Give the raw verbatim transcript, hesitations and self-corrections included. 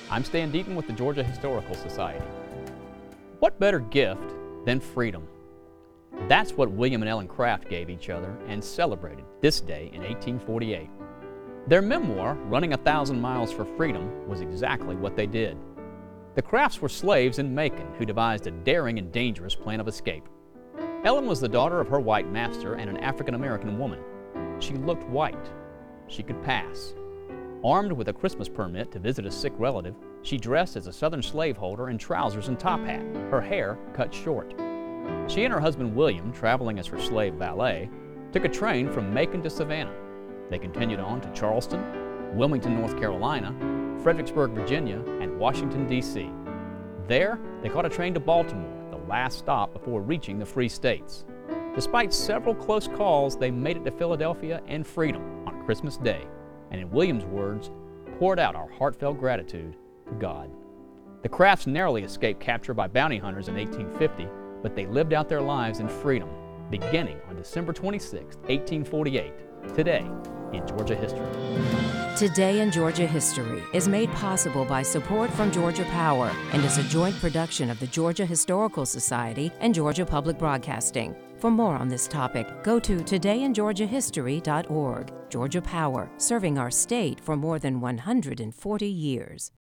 I'm Stan Deaton with the Georgia Historical Society. What better gift than freedom? That's what William and Ellen Craft gave each other and celebrated this day in eighteen forty-eight. Their memoir, Running a Thousand Miles for Freedom, was exactly what they did. The Crafts were slaves in Macon who devised a daring and dangerous plan of escape. Ellen was the daughter of her white master and an African-American woman. She looked white. She could pass. Armed with a Christmas permit to visit a sick relative, she dressed as a Southern slaveholder in trousers and top hat, her hair cut short. She and her husband William, traveling as her slave valet, took a train from Macon to Savannah. They continued on to Charleston, Wilmington, North Carolina, Fredericksburg, Virginia, and Washington, D C There, they caught a train to Baltimore, the last stop before reaching the Free States. Despite several close calls, they made it to Philadelphia and freedom on Christmas Day, and in William's words, poured out our heartfelt gratitude to God. The Crafts narrowly escaped capture by bounty hunters in eighteen fifty, but they lived out their lives in freedom, beginning on December twenty-sixth, eighteen forty-eight, today in Georgia history. Today in Georgia History is made possible by support from Georgia Power and is a joint production of the Georgia Historical Society and Georgia Public Broadcasting. For more on this topic, go to today in georgia history dot org. Georgia Power, serving our state for more than one hundred forty years.